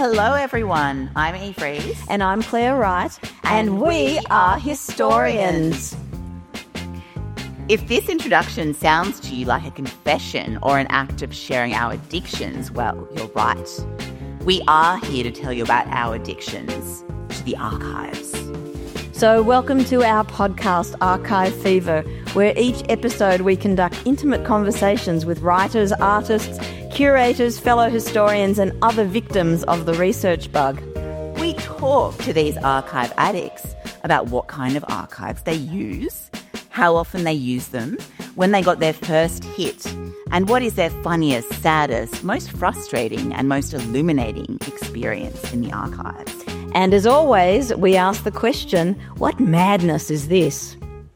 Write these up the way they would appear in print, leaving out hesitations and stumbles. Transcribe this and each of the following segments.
Hello, everyone. I'm Eve Rees. And I'm Claire Wright. And we are historians. If this introduction sounds to you like a confession or an act of sharing our addictions, well, you're right. We are here to tell you about our addictions to the archives. So welcome to our podcast, Archive Fever, where each episode we conduct intimate conversations with writers, artists, curators, fellow historians and other victims of the research bug. We talk to these archive addicts about what kind of archives they use, how often they use them, when they got their first hit, and what is their funniest, saddest, most frustrating and most illuminating experience in the archives. And as always, we ask the question, what madness is this?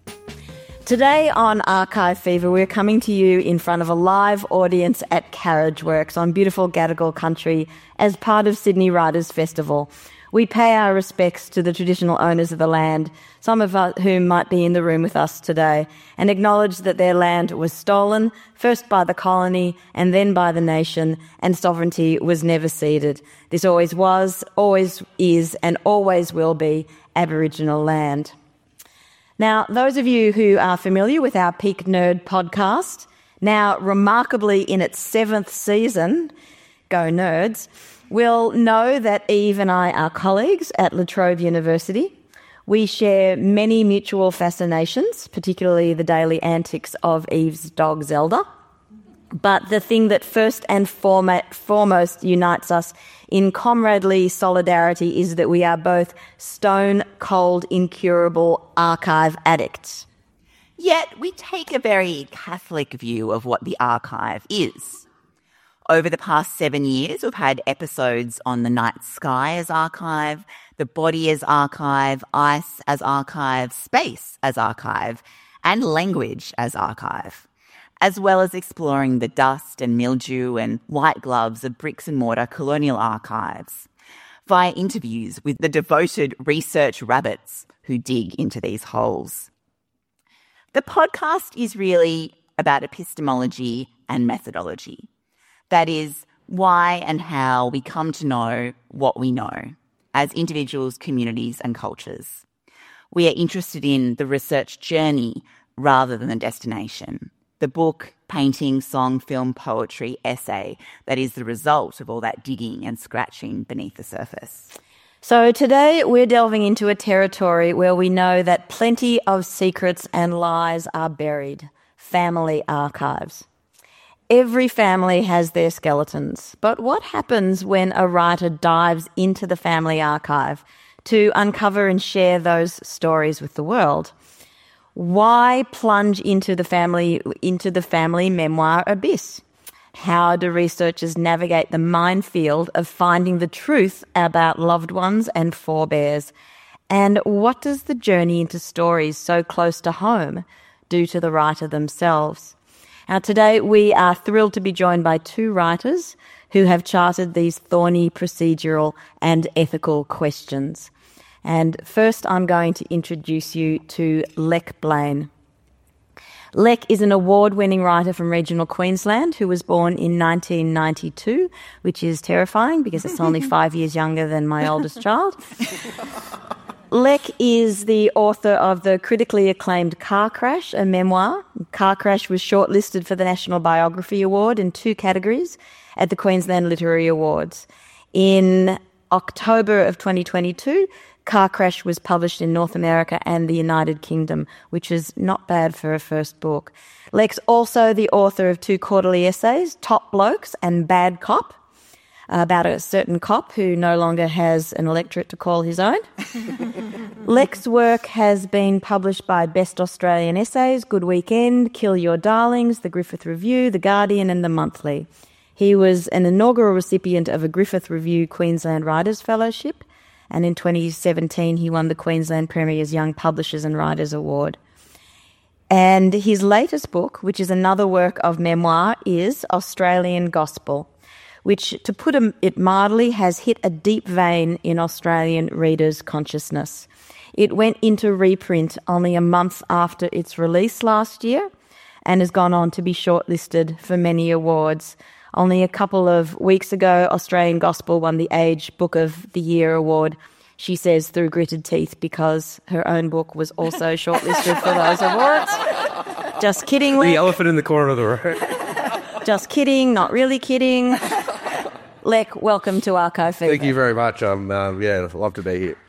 Today on Archive Fever, we're coming to you in front of a live audience at Carriageworks on beautiful Gadigal country as part of Sydney Writers' Festival. We pay our respects to the traditional owners of the land, some of whom might be in the room with us today, and acknowledge that their land was stolen, first by the colony and then by the nation, and sovereignty was never ceded. This always was, always is, and always will be Aboriginal land. Now, those of you who are familiar with our Peak Nerd podcast, now remarkably in its 7th season, go Nerds, will know that Eve and I are colleagues at La Trobe University. We share many mutual fascinations, particularly the daily antics of Eve's dog Zelda. But the thing that first and foremost unites us in comradely solidarity is that we are both stone-cold, incurable archive addicts. Yet we take a very Catholic view of what the archive is. Over the past 7 years, we've had episodes on the night sky as archive, the body as archive, ice as archive, space as archive, and language as archive, as well as exploring the dust and mildew and white gloves of bricks and mortar colonial archives via interviews with the devoted research rabbits who dig into these holes. The podcast is really about epistemology and methodology. That is, why and how we come to know what we know as individuals, communities and cultures. We are interested in the research journey rather than the destination, the book, painting, song, film, poetry, essay that is the result of all that digging and scratching beneath the surface. So today we're delving into a territory where we know that plenty of secrets and lies are buried, family archives. Every family has their skeletons, but what happens when a writer dives into the family archive to uncover and share those stories with the world? Why plunge into the family memoir abyss? How do researchers navigate the minefield of finding the truth about loved ones and forebears? And what does the journey into stories so close to home do to the writer themselves? Now, today we are thrilled to be joined by two writers who have charted these thorny procedural and ethical questions. And first I'm going to introduce you to Lek Blaine. Lek is an award-winning writer from regional Queensland who was born in 1992, which is terrifying because it's only 5 years younger than my oldest child. Lek is the author of the critically acclaimed Car Crash, a memoir. Car Crash was shortlisted for the National Biography Award in 2 categories at the Queensland Literary Awards. In October of 2022, Car Crash was published in North America and the United Kingdom, which is not bad for a first book. Lek's also the author of 2 quarterly essays, Top Blokes and Bad Cop, about a certain cop who no longer has an electorate to call his own. Lek's work has been published by Best Australian Essays, Good Weekend, Kill Your Darlings, The Griffith Review, The Guardian and The Monthly. He was an inaugural recipient of a Griffith Review Queensland Writers Fellowship, and in 2017 he won the Queensland Premier's Young Publishers and Writers Award. And his latest book, which is another work of memoir, is Australian Gospel, which, to put it mildly, has hit a deep vein in Australian readers' consciousness. It went into reprint only a month after its release last year and has gone on to be shortlisted for many awards. Only a couple of weeks ago, Australian Gospel won the Age Book of the Year award, she says, through gritted teeth, because her own book was also shortlisted for those awards. Just kidding, Lek. The elephant in the corner of the room. Just kidding, not really kidding. Lek, welcome to Archive Fever. Thank you very much. Love to be here.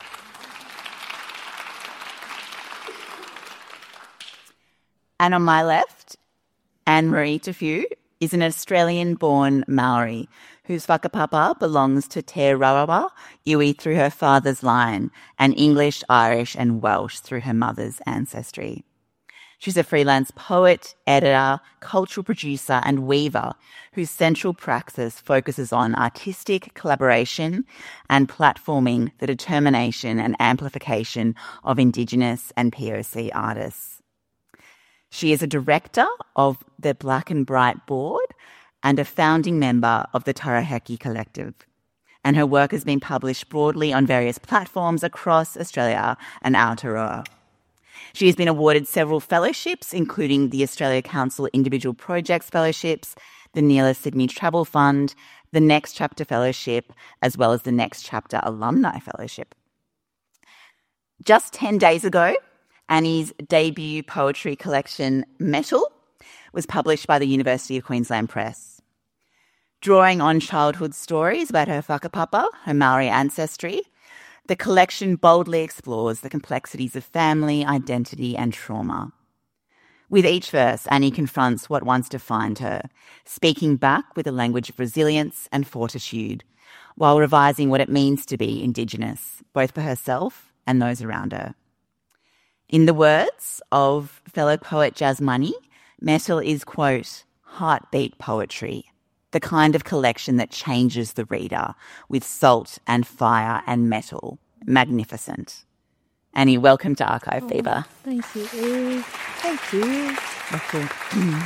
And on my left, Anne-Marie Tafue is an Australian-born Maori whose whakapapa belongs to Te Rawawa iwi through her father's line and English, Irish and Welsh through her mother's ancestry. She's a freelance poet, editor, cultural producer and weaver whose central praxis focuses on artistic collaboration and platforming the determination and amplification of Indigenous and POC artists. She is a director of the Black and Bright Board and a founding member of the Taraheki Collective. And her work has been published broadly on various platforms across Australia and Aotearoa. She has been awarded several fellowships, including the Australia Council Individual Projects Fellowships, the Neela Sydney Travel Fund, the Next Chapter Fellowship, as well as the Next Chapter Alumni Fellowship. Just 10 days ago, Annie's debut poetry collection, Metal, was published by the University of Queensland Press. Drawing on childhood stories about her whakapapa, her Maori ancestry, the collection boldly explores the complexities of family, identity and trauma. With each verse, Annie confronts what once defined her, speaking back with a language of resilience and fortitude, while revising what it means to be Indigenous, both for herself and those around her. In the words of fellow poet Jazz Money, Metal is, quote, heartbeat poetry, the kind of collection that changes the reader with salt and fire and metal. Magnificent. Annie, welcome to Archive Fever. Thank you. Thank you.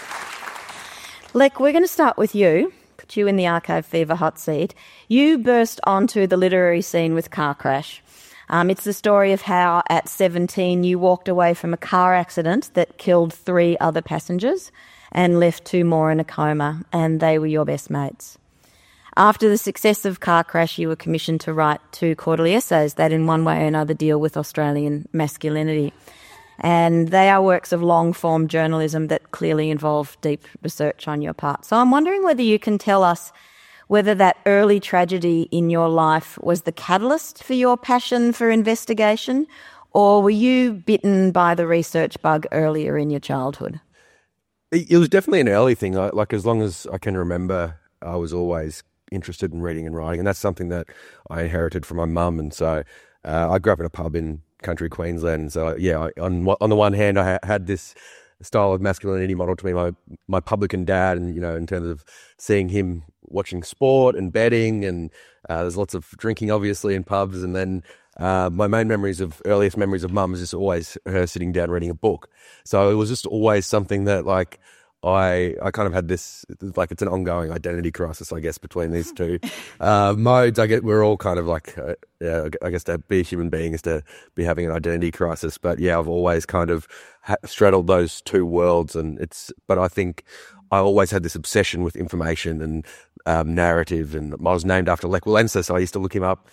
Lek, we're going to start with you. Put you in the Archive Fever hot seat. You burst onto the literary scene with Car Crash. It's the story of how, at 17, you walked away from a car accident that killed 3 other passengers and left 2 more in a coma, and they were your best mates. After the success of Car Crash, you were commissioned to write 2 quarterly essays that in one way or another deal with Australian masculinity. And they are works of long-form journalism that clearly involve deep research on your part. So I'm wondering whether you can tell us whether that early tragedy in your life was the catalyst for your passion for investigation, or were you bitten by the research bug earlier in your childhood? It was definitely an early thing. Like, as long as I can remember, I was always interested in reading and writing, and that's something that I inherited from my mum. And so I grew up in a pub in country Queensland. And so, on the one hand, I had this style of masculinity model to me, my publican dad, and, in terms of seeing him watching sport and betting, and there's lots of drinking, obviously, in pubs. And then my earliest memories of mum is just always her sitting down reading a book. So it was just always something that, like, I kind of had this, like, it's an ongoing identity crisis, I guess, between these two modes. We're all kind of like, I guess to be a human being is to be having an identity crisis. But yeah, I've always kind of straddled those two worlds, but I think I always had this obsession with information and narrative, and I was named after Lech Walesa, so I used to look him up.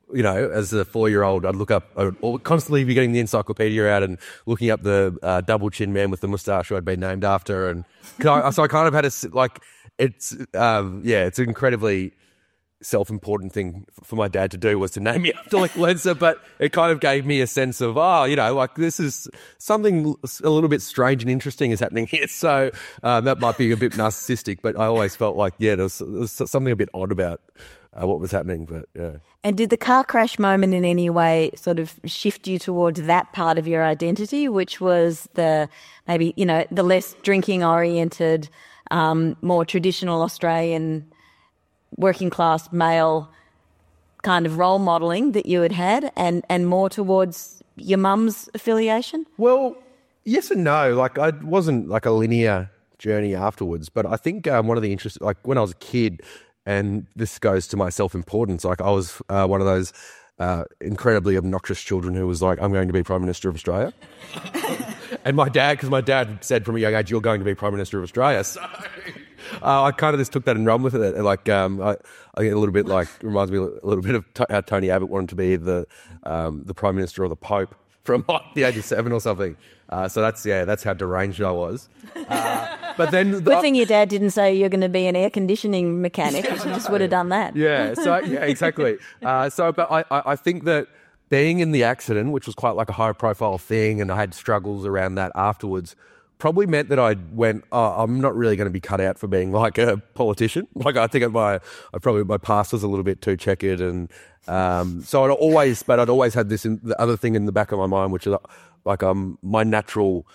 As a 4-year-old, I'd constantly be getting the encyclopedia out and looking up the double chin man with the moustache who I'd been named after. And so I kind of had it's an incredibly self-important thing for my dad to do, was to name me after Lech Walesa, but it kind of gave me a sense of, this is something a little bit strange and interesting is happening here. So that might be a bit narcissistic, but I always felt like, there was something a bit odd about what was happening, but yeah. And did the car crash moment in any way sort of shift you towards that part of your identity, which was the less drinking-oriented, more traditional Australian working class male kind of role modelling that you had, and more towards your mum's affiliation? Well, yes and no. Like, I wasn't like a linear journey afterwards, but I think one of the interests, like when I was a kid, and this goes to my self-importance, like I was one of those incredibly obnoxious children who was like, I'm going to be Prime Minister of Australia. And because my dad said from a young age, you're going to be Prime Minister of Australia. So I kind of just took that and run with it. Like, I get a little bit like, reminds me a little bit of how Tony Abbott wanted to be the Prime Minister or the Pope from like, the age of 7 or something. So that's how deranged I was. But then, good thing your dad didn't say you're going to be an air conditioning mechanic, because you just would have done that. Yeah. So exactly. But I think that being in the accident, which was quite like a high profile thing, and I had struggles around that afterwards, probably meant that I went, I'm not really going to be cut out for being like a politician. Like, I think my past was a little bit too checkered, and so I'd always had this the other thing in the back of my mind, which is like my natural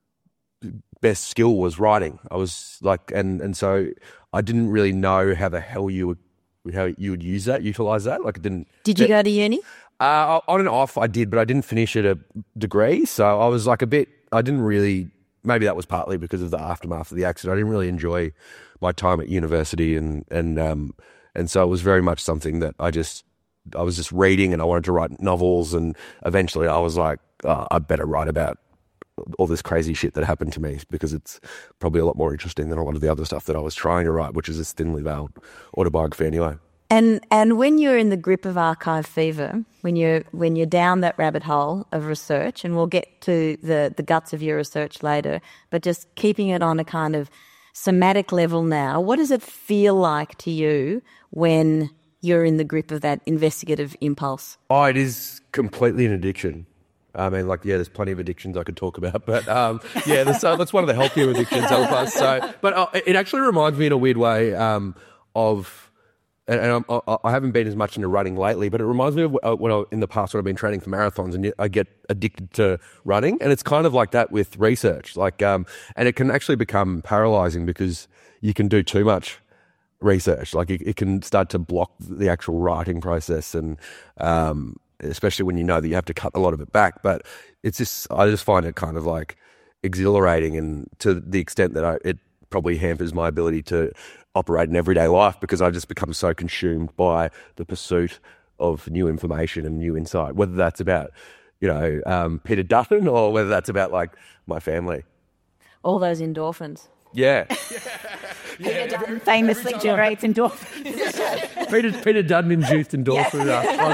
best skill was writing. I was like, and so I didn't really know how the hell you would utilize that. Like, it didn't. Did you go to uni? On and off, I did, but I didn't finish at a degree. So I was like I didn't really. Maybe that was partly because of the aftermath of the accident. I didn't really enjoy my time at university, and so it was very much something that I was just reading, and I wanted to write novels, and eventually I was like, I better write about all this crazy shit that happened to me, because it's probably a lot more interesting than a lot of the other stuff that I was trying to write, which is this thinly veiled autobiography anyway. And when you're in the grip of archive fever, when you're down that rabbit hole of research, and we'll get to the guts of your research later, but just keeping it on a kind of somatic level now, what does it feel like to you when you're in the grip of that investigative impulse? Oh, it is completely an addiction. I mean, like, there's plenty of addictions I could talk about, but that's one of the healthier addictions, Alpha. So, but it actually reminds me in a weird way of. And I haven't been as much into running lately, but it reminds me of in the past when I've been training for marathons, and I get addicted to running. And it's kind of like that with research. Like, and it can actually become paralyzing because you can do too much research. Like, it can start to block the actual writing process, and especially when you know that you have to cut a lot of it back. But I just find it kind of like exhilarating, and to the extent that it probably hampers my ability to operate in everyday life, because I just become so consumed by the pursuit of new information and new insight, whether that's about, Peter Dutton, or whether that's about like my family. All those endorphins. Yeah. Peter Dutton famously generates endorphins. Peter Dutton induced endorphins.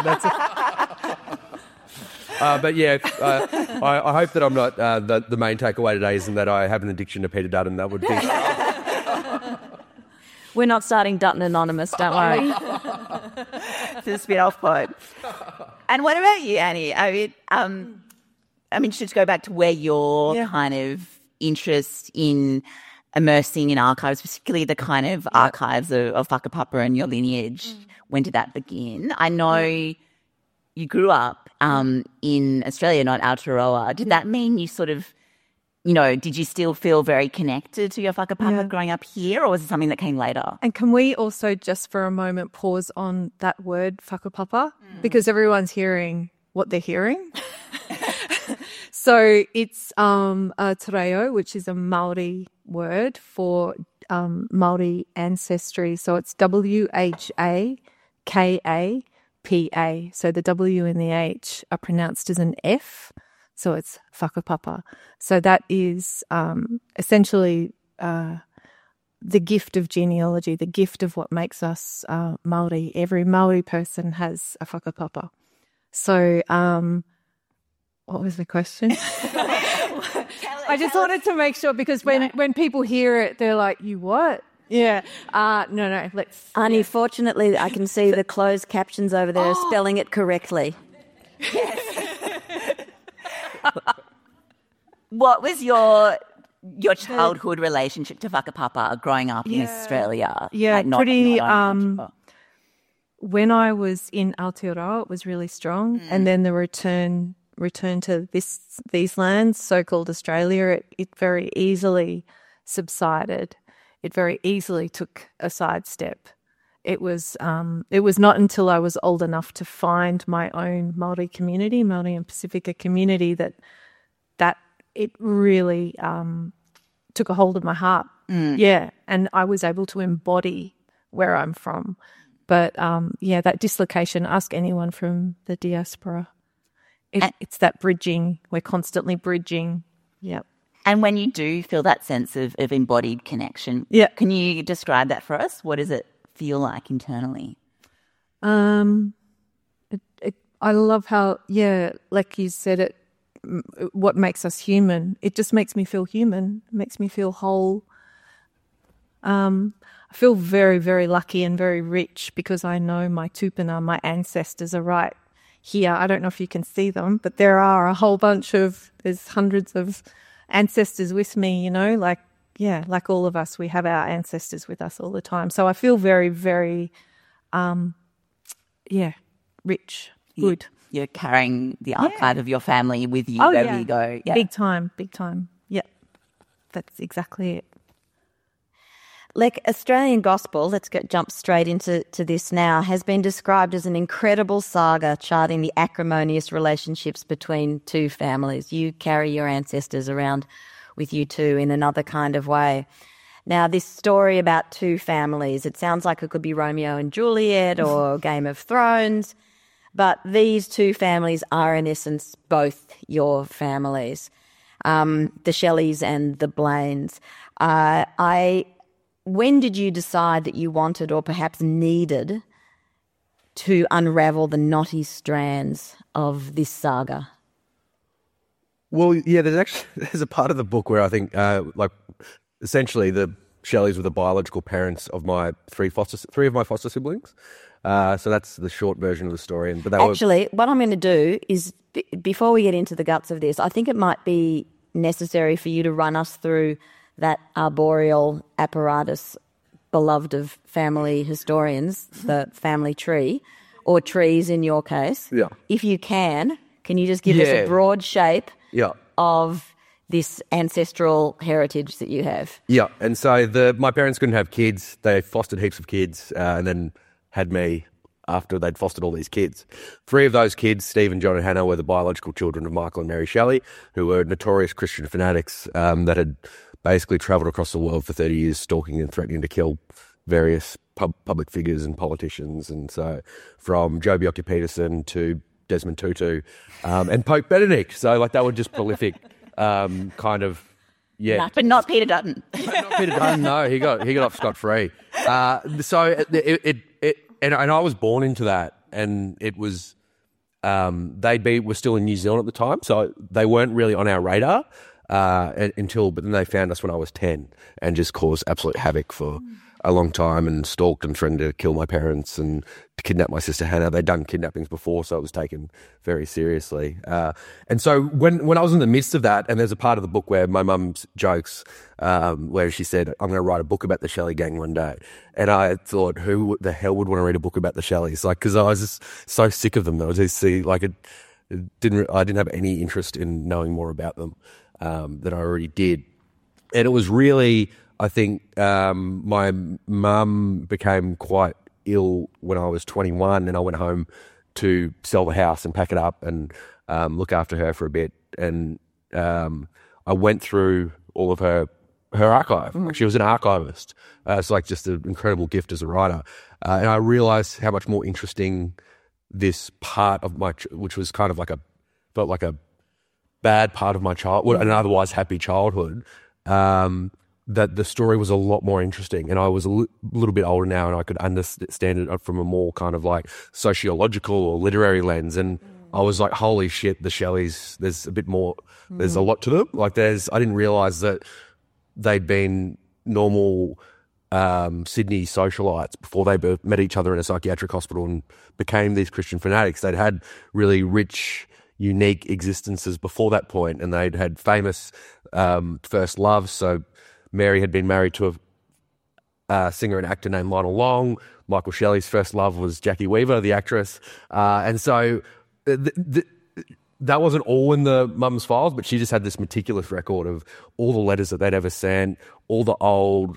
I hope that I'm not the main takeaway today isn't that I have an addiction to Peter Dutton. That would be. We're not starting Dutton Anonymous, don't worry. It's a spin-off quote. And what about you, Annie? I mean, just to go back to where your kind of interest in immersing in archives, particularly the kind of archives of Whakapapa and your lineage, when did that begin? I know you grew up in Australia, not Aotearoa. Did that mean you sort of, did you still feel very connected to your whakapapa growing up here, or was it something that came later? And can we also just for a moment pause on that word whakapapa? Because everyone's hearing what they're hearing. So it's te reo, which is a Māori word for Māori ancestry. So it's WHAKAPA. So the W and the H are pronounced as an F. So it's whakapapa. So that is essentially the gift of genealogy, the gift of what makes us Māori. Every Māori person has a whakapapa. So what was the question? I just wanted to make sure, because when people hear it, they're like, you what? Yeah. No, let's... Annie, fortunately, I can see the closed captions over there spelling it correctly. Yes. What was your childhood relationship to whakapapa growing up in Australia? Yeah, when I was in Aotearoa, it was really strong. And then the return to these lands, so-called Australia, it very easily subsided. It very easily took a sidestep. It was not until I was old enough to find my own Māori community, Māori and Pacifica community, that it really took a hold of my heart. Yeah, and I was able to embody where I'm from. But that dislocation, ask anyone from the diaspora. It's that bridging. We're constantly bridging. Yep. And when you do feel that sense of embodied connection, Yeah. can you describe that for us? What does it feel like internally? I love how, like you said, what makes us human. It just makes me feel human. It makes me feel whole. I feel very, very lucky and very rich because I know my tupuna, my ancestors are right here. I don't know if you can see them, but there are a whole bunch there's hundreds of ancestors with me, like all of us, we have our ancestors with us all the time. So I feel very, very, rich, good. You're carrying the archive of your family with you Oh, wherever you go. Yeah. Big time. Yeah, that's exactly it. Like Australian Gospel, jump straight into this now, has been described as an incredible saga charting the acrimonious relationships between two families. You carry your ancestors around with you too in another kind of way. Now, this story about two families, it sounds like it could be Romeo and Juliet or Game of Thrones, but these two families are in essence both your families, the Shelleys and the Blaines. When did you decide that you wanted or perhaps needed to unravel the knotty strands of this saga? Well, yeah, there's a part of the book where I think, essentially the Shelleys were the biological parents of my three of my foster siblings. So that's the short version of the story. But actually, what I'm going to do is, before we get into the guts of this, I think it might be necessary for you to run us through that arboreal apparatus beloved of family historians, the family tree, or trees in your case. Yeah. If you can you just give us a broad shape of this ancestral heritage that you have? Yeah, and so my parents couldn't have kids. They fostered heaps of kids and then had me after they'd fostered all these kids. 3 of those kids, Stephen, John and Hannah, were the biological children of Michael and Mary Shelley, who were notorious Christian fanatics that had basically travelled across the world for 30 years stalking and threatening to kill various public figures and politicians. And so from Joh Bjelke-Petersen to Desmond Tutu and Pope Benedict. So they were just prolific kind of, yeah. But not Peter Dutton. Not Peter Dutton, no. He got off scot-free. So and I was born into that, and it was were still in New Zealand at the time, so they weren't really on our radar but then they found us when I was 10 and just caused absolute havoc for a long time and stalked and threatened to kill my parents and to kidnap my sister Hannah. They'd done kidnappings before, so it was taken very seriously. And so when I was in the midst of that, and there's a part of the book where my mum jokes where she said, I'm going to write a book about the Shelley gang one day. And I thought, who the hell would want to read a book about the Shelleys? Because I was just so sick of them. I didn't have any interest in knowing more about them than I already did. And it was really, I think, my mum became quite ill when I was 21, and I went home to sell the house and pack it up and look after her for a bit. And I went through all of her archive. She was an archivist. It's just an incredible gift as a writer. And I realised how much more interesting this part of which was kind of felt like a bad part of my childhood, an otherwise happy childhood, that the story was a lot more interesting. And I was a little bit older now, and I could understand it from a more kind of sociological or literary lens. And I was like, holy shit, the Shelleys, there's a bit more, there's a lot to them. I didn't realise that they'd been normal Sydney socialites before they met each other in a psychiatric hospital and became these Christian fanatics. They'd had really rich, unique existences before that point, and they'd had famous first loves. So Mary had been married to a singer and actor named Lionel Long. Michael Shelley's first love was Jackie Weaver, the actress. And so that wasn't all in the mum's files, but she just had this meticulous record of all the letters that they'd ever sent, all the old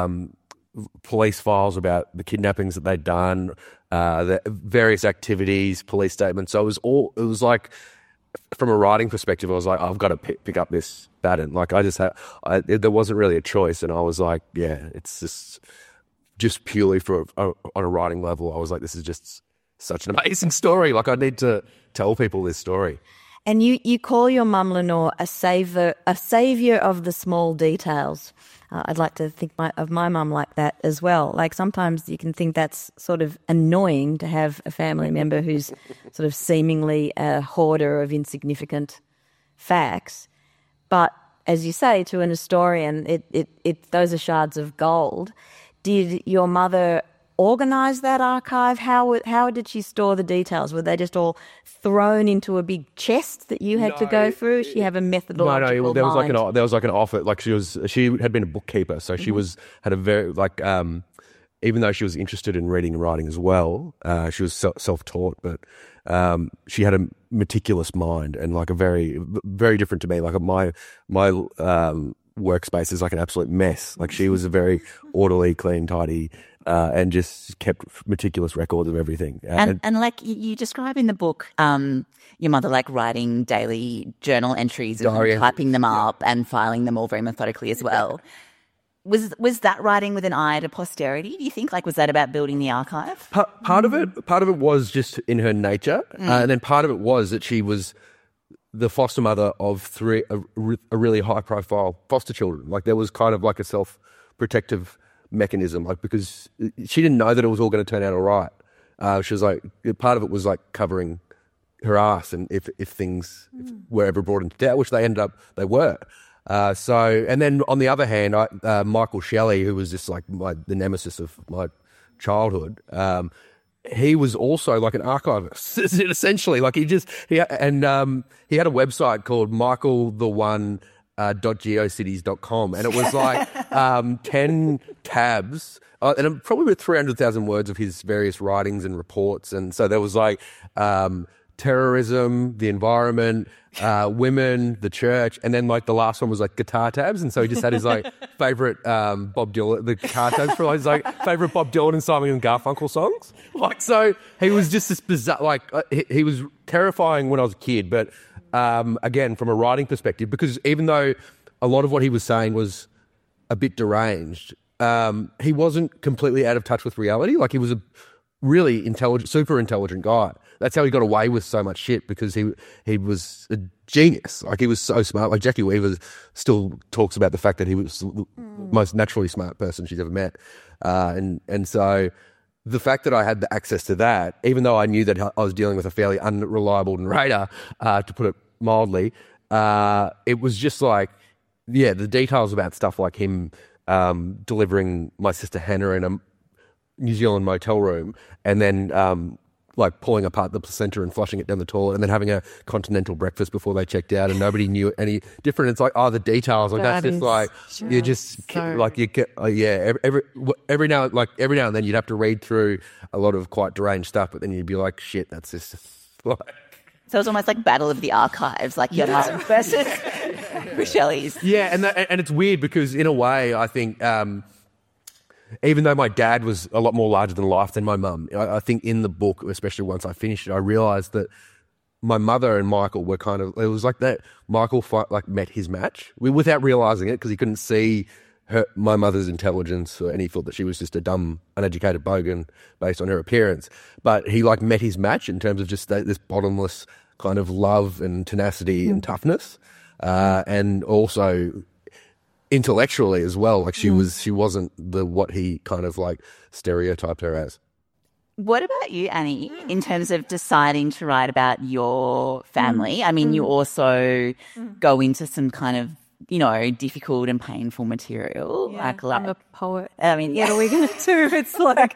police files about the kidnappings that they'd done, the various activities, police statements. So it was like, from a writing perspective, I was like, I've got to pick up this baton. There wasn't really a choice. And I was like, yeah, it's just purely on a writing level. I was like, this is just such an amazing story. I need to tell people this story. And you call your mum Lenore a saviour of the small details. I'd like to think of my mum like that as well. Like sometimes you can think that's sort of annoying to have a family member who's sort of seemingly a hoarder of insignificant facts. But as you say, to an historian, those are shards of gold. Did your mother organise that archive? How did she store the details? Were they just all thrown into a big chest that you had to go through? She have a methodological No, there was mind? there was like an offer. Like she had been a bookkeeper, so she had a very even though she was interested in reading and writing as well, she was self-taught, but she had a meticulous mind and like a very, very different to me. Like my workspace is like an absolute mess. Like she was a very orderly, clean, tidy, and just kept meticulous records of everything. And like you describe in the book, your mother like writing daily journal entries and Diary typing them up and filing them all very methodically as well. Was that writing with an eye to posterity? Do you think was that about building the archive? Part of it was just in her nature, and then part of it was that she was the foster mother of three a really high profile foster children. Like there was kind of like a self-protective mechanism, like because she didn't know that it was all going to turn out all right. She was like, part of it was like covering her ass, and if things were ever brought into doubt, which they were. And then on the other hand, Michael Shelley, who was just like the nemesis of my childhood, he was also like an archivist, essentially. Like he had a website called michaeltheone.geocities.com, and it was like 10 tabs, and probably about 300,000 words of his various writings and reports. And so there was like terrorism, the environment, women, the church, and then like the last one was like guitar tabs. And so he just had his like favorite Bob Dylan, the guitar tabs for his like favorite Bob Dylan and Simon and Garfunkel songs. Like, so he was just this bizarre, like he was terrifying when I was a kid, but again, from a writing perspective, because even though a lot of what he was saying was a bit deranged, he wasn't completely out of touch with reality. Like he was a really intelligent, super intelligent guy. That's how he got away with so much shit, because he was a genius. Like he was so smart. Like Jackie Weaver still talks about the fact that he was the most naturally smart person she's ever met. And so the fact that I had the access to that, even though I knew that I was dealing with a fairly unreliable narrator, to put it mildly, it was just like, yeah, the details about stuff like him delivering my sister Hannah in a New Zealand motel room, and then like pulling apart the placenta and flushing it down the toilet, and then having a continental breakfast before they checked out, and nobody knew any different. It's like, the details, like that's just like you just like you get every now and then you'd have to read through a lot of quite deranged stuff, but then you'd be like, shit, that's just like. So it's almost like Battle of the Archives, like your mum versus Shelley's. Yeah, and it's weird because in a way, I think. Even though my dad was a lot more larger than life than my mum, I think in the book, especially once I finished it, I realised that my mother and Michael were kind of, it was like that Michael met his match without realising it, because he couldn't see my mother's intelligence, and he thought that she was just a dumb, uneducated bogan based on her appearance. But he like met his match in terms of just this bottomless kind of love and tenacity and toughness, and also intellectually as well. Like she wasn't what he kind of like stereotyped her as. What about you, Annie, in terms of deciding to write about your family? I mean, you also go into some kind of, difficult and painful material. Yeah, I'm a poet. I mean, what are we going to do? It's like,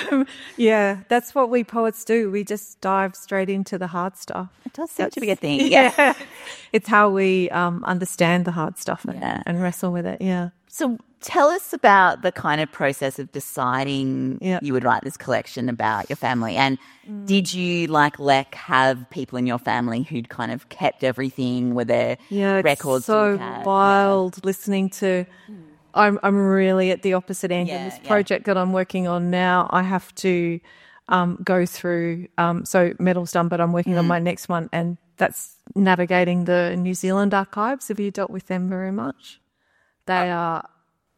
that's what we poets do. We just dive straight into the hard stuff. It does seem to be a thing. Yeah. It's how we understand the hard stuff and wrestle with it. Yeah. So tell us about the kind of process of deciding you would write this collection about your family. And did you, like Lek, have people in your family who'd kind of kept everything? Were there records? It's so wild listening to. I'm really at the opposite end of this project that I'm working on now. I have to go through. So Metal's done, but I'm working on my next one, and that's navigating the New Zealand archives. Have you dealt with them very much? They are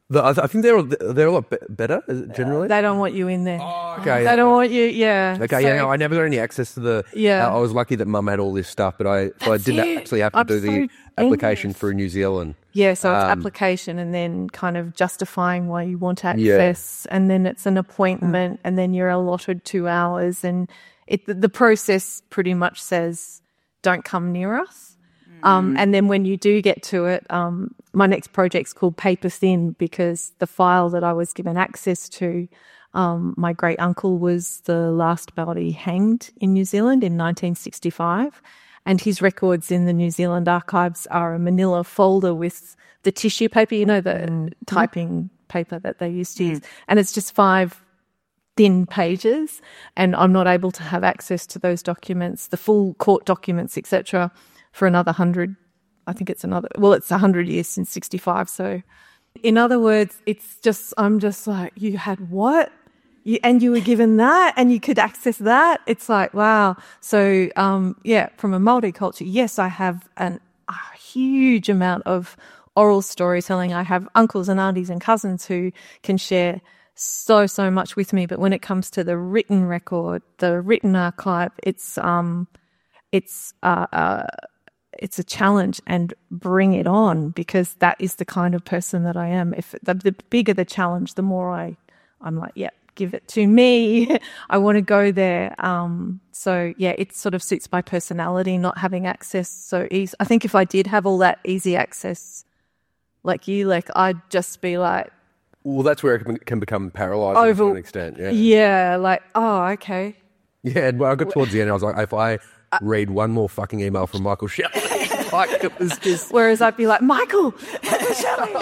I think they're a lot better generally. They don't want you in there. Okay, They don't want you, yeah. Okay, So- yeah, no, I never got any access to the. Yeah. I was lucky that Mum had all this stuff, but I didn't it. actually have to I'm do the so application envious. through New Zealand. Yeah, so it's application and then kind of justifying why you want access, Yeah. and then it's an appointment, and then you're allotted 2 hours, and the process pretty much says, don't come near us. And then when you do get to it, my next project's called Paper Thin, because the file that I was given access to, my great uncle was the last Maori hanged in New Zealand in 1965. And his records in the New Zealand archives are a manila folder with the tissue paper, the typing paper that they used to use. And it's just 5 thin pages, and I'm not able to have access to those documents, the full court documents, etc., for another 100. I think it's 100 years since 65. So in other words, I'm just like, you had what? And you were given that, and you could access that. It's like, wow. So, from a Māori culture, yes, I have a huge amount of oral storytelling. I have uncles and aunties and cousins who can share so much with me. But when it comes to the written record, the written archive, it's a challenge, and bring it on, because that is the kind of person that I am. If the bigger the challenge, the more I'm like, yeah, give it to me. I want to go there. So yeah, it sort of suits my personality, not having access so easy. I think if I did have all that easy access, like you, I'd just be like, well, that's where it can become paralysing to an extent. Yeah. Yeah, like, oh, okay. Yeah, and when I got towards the end, I was like, if I read one more fucking email from Michael Shelley, it was just. Whereas I'd be like, Michael Shelley.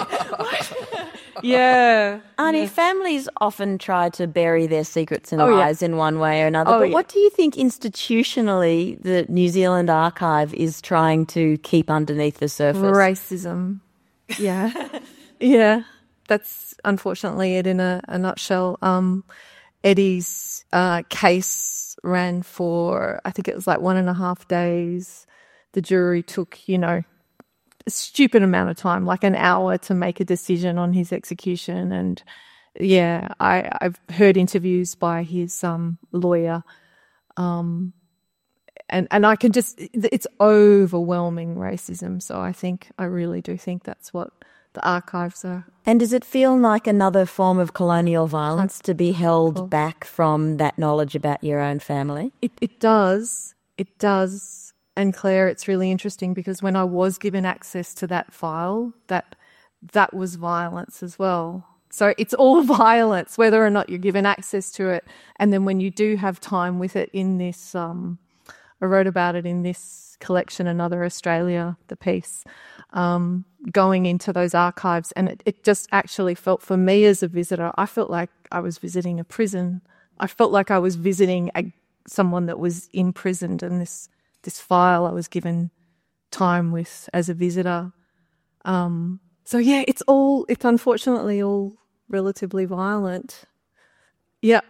Yeah. Auntie, families often try to bury their secrets and lies in one way or another. But what do you think institutionally the New Zealand Archive is trying to keep underneath the surface? Racism. Yeah. Yeah. That's unfortunately it in a nutshell. Eddie's case ran for, I think it was like 1.5 days. The jury took, a stupid amount of time, like an hour, to make a decision on his execution. And yeah, I've heard interviews by his lawyer, and I can it's overwhelming racism. So I really do think that's what the archives are. And does it feel like another form of colonial violence to be held back from that knowledge about your own family? It does. It does. And Claire, it's really interesting because when I was given access to that file, that was violence as well. So it's all violence, whether or not you're given access to it. And then when you do have time with it in this, I wrote about it in this collection, Another Australia, the piece, going into those archives. And it just actually felt, for me as a visitor, I felt like I was visiting a prison. I felt like I was visiting someone that was imprisoned, and this file I was given time with as a visitor. So yeah, it's unfortunately all relatively violent. Yeah.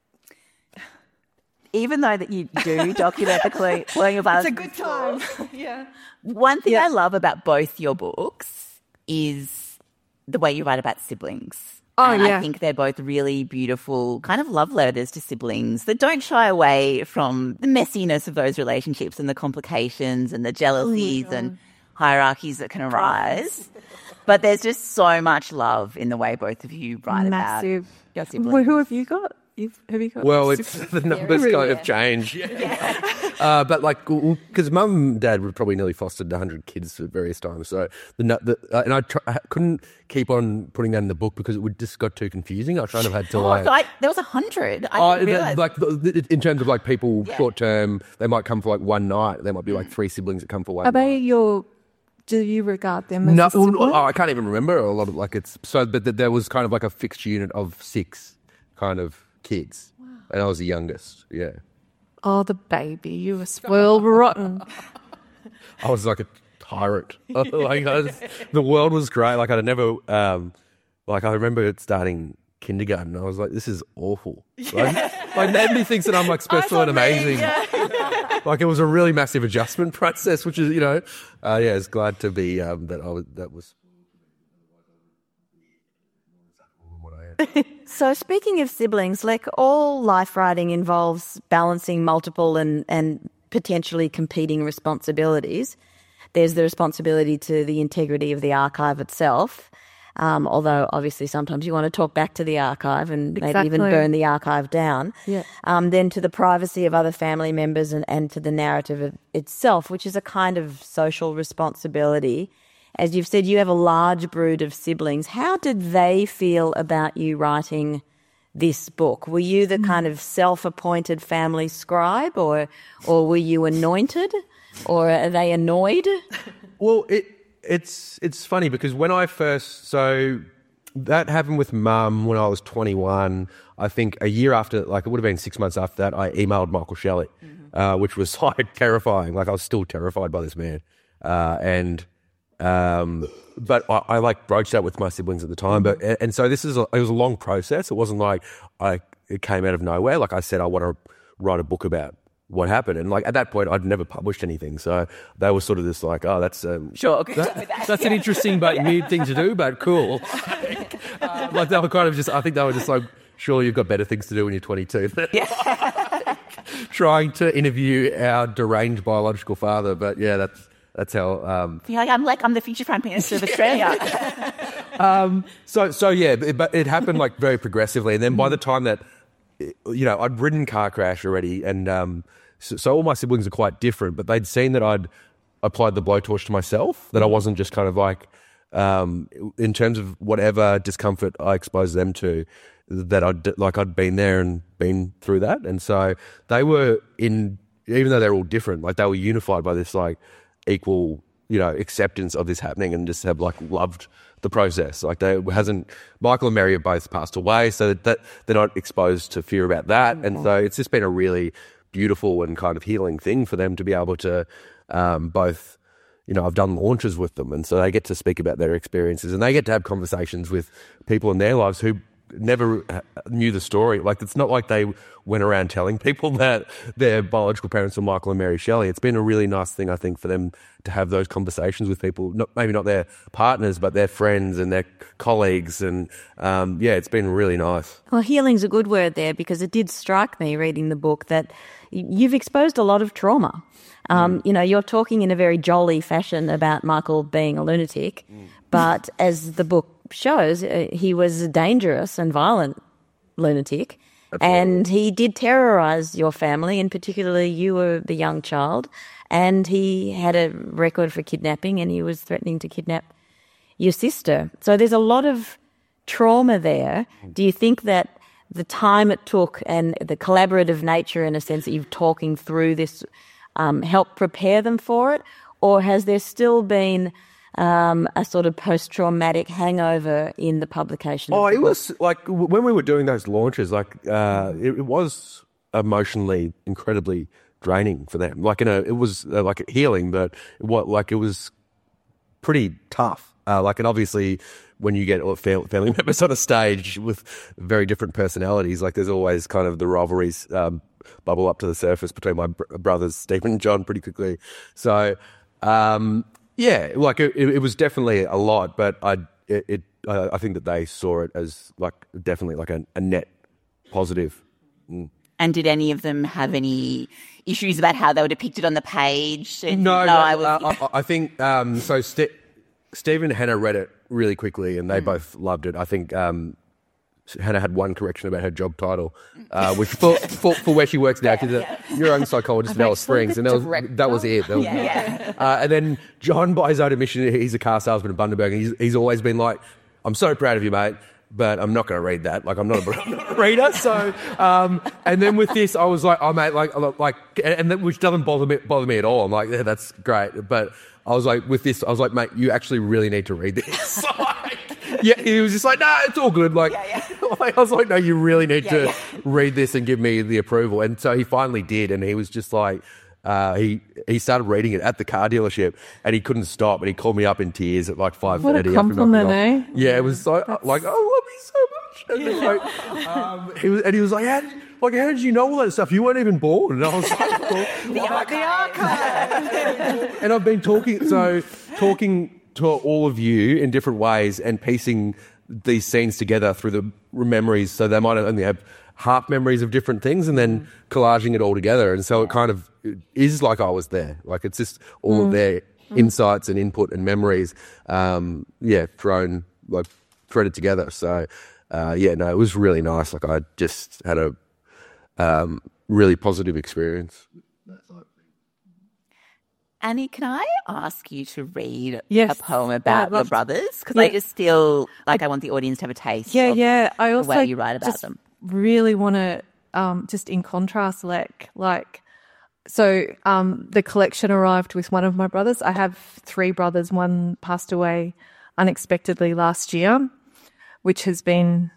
Even though that you do document the colonial violence, It's a good time. Yeah. one thing I love about both your books is the way you write about siblings. Oh, and yeah. I think they're both really beautiful kind of love letters to siblings that don't shy away from the messiness of those relationships and the complications and the jealousies and hierarchies that can arise. But there's just so much love in the way both of you write Massive. about your siblings. Well, who have you got? Have you got? Well, the numbers kind of change. But because Mum and Dad were probably nearly fostered 100 kids at various times. So and I couldn't keep on putting that in the book because it would just got too confusing. I kind of had to there was 100. I didn't realise. In terms of people short term, they might come for one night. There might be 3 siblings that come for one Are night. they do you regard them as No, a sibling? I can't even remember a lot of but there was kind of a fixed unit of 6 kind of kids, and I was the youngest. Yeah. Oh, the baby. You were spoiled rotten. I was like a tyrant. The world was great. I never, I remember starting kindergarten. I was like, this is awful. Nobody thinks that I'm special and amazing. It was a really massive adjustment process, which is, it's glad to be that was. So speaking of siblings, like all life writing involves balancing multiple and potentially competing responsibilities. There's the responsibility to the integrity of the archive itself, although obviously sometimes you want to talk back to the archive and maybe even burn the archive down. Yeah. Then to the privacy of other family members and to the narrative itself, which is a kind of social responsibility. As you've said, you have a large brood of siblings. How did they feel about you writing this book? Were you the kind of self-appointed family scribe, or were you anointed, or are they annoyed? Well, it's funny because when I first, so that happened with Mum when I was 21. I think a year after, like it would have been 6 months after that, I emailed Michael Shelley, which was like terrifying. Like I was still terrified by this man, but I like broached that with my siblings at the time. But and so it was a long process. It wasn't like it came out of nowhere. Like I said, I want to write a book about what happened, and like at that point, I'd never published anything. So they were sort of just like, oh, that's Sure, okay. That's an interesting but weird thing to do, but cool. Like they were kind of just, I think they were just like, surely you've got better things to do when you're 22 than trying to interview our deranged biological father. But yeah, that's how. You're like, I'm the future Prime Minister of Australia. So yeah, but it happened like very progressively, and then by the time that I'd ridden Car Crash already, and so all my siblings are quite different, but they'd seen that I'd applied the blowtorch to myself, that I wasn't just kind of like in terms of whatever discomfort I exposed them to, that I'd been there and been through that, and so they were even though they're all different, like they were unified by this like equal acceptance of this happening, and just have like loved the process. Like Michael and Mary have both passed away, so that they're not exposed to fear about that, and so it's just been a really beautiful and kind of healing thing for them to be able to both. I've done launches with them, and so they get to speak about their experiences, and they get to have conversations with people in their lives who never knew the story. Like it's not like they went around telling people that their biological parents were Michael and Mary Shelley. It's been a really nice thing, I think, for them to have those conversations with people, maybe not their partners, but their friends and their colleagues. And it's been really nice. Well, healing's a good word there, because it did strike me reading the book that you've exposed a lot of trauma. You're talking in a very jolly fashion about Michael being a lunatic, but as the book shows, he was a dangerous and violent lunatic. Absolutely. And he did terrorize your family, and particularly you were the young child, and he had a record for kidnapping, and he was threatening to kidnap your sister. So there's a lot of trauma there. Do you think that the time it took and the collaborative nature, in a sense, that you're talking through this, helped prepare them for it? Or has there still been a sort of post-traumatic hangover in the publication? Oh, it was like when we were doing those launches, like it was emotionally incredibly draining for them. Like it was like healing, but it was pretty tough. And obviously, when you get family members on a stage with very different personalities, like there's always kind of the rivalries bubble up to the surface between my brothers Stephen and John pretty quickly. So. Like it was definitely a lot, but I think that they saw it as like definitely like a net positive. And did any of them have any issues about how they were depicted on the page? No, I think so. Steve and Hannah read it really quickly, and they both loved it. I think Hannah had one correction about her job title, which for where she works now, she's a neuropsychologist at Alice Springs, and that was it. And then John, by his own admission, he's a car salesman in Bundaberg, and he's always been like, "I'm so proud of you, mate, but I'm not going to read that. Like, I'm not a reader." So, and then with this, I was like, "Oh, mate, which doesn't bother me at all." I'm like, "Yeah, that's great," but I was like, with this, I was like, "Mate, you actually really need to read this." Yeah, he was just like, "Nah, it's all good." Like, I was like, "No, you really need to read this and give me the approval." And so he finally did, and he was just like, he started reading it at the car dealership, and he couldn't stop, and he called me up in tears at like 5:30. What a compliment, eh? Yeah, it was like, "Oh, I love you so much." And he was like, how did you know all that stuff? You weren't even born." And I was like, the archive. And I've been talking to all of you in different ways and piecing these scenes together through the memories. So they might only have half memories of different things and then collaging it all together. And so it kind of is like I was there. Like it's just all of their insights and input and memories, thrown, like threaded together. So, it was really nice. Like I just had a really positive experience. Annie, can I ask you to read Yes. a poem about your brothers? Because I just feel like I want the audience to have a taste of I the also way you write about just them. really want to, just in contrast, the collection arrived with one of my brothers. I have 3 brothers. One passed away unexpectedly last year, which has been,